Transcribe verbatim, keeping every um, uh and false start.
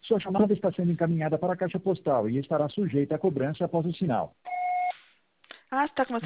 Sua chamada está sendo encaminhada para a caixa postal e estará sujeita a cobrança após o sinal. Ah, você tá começando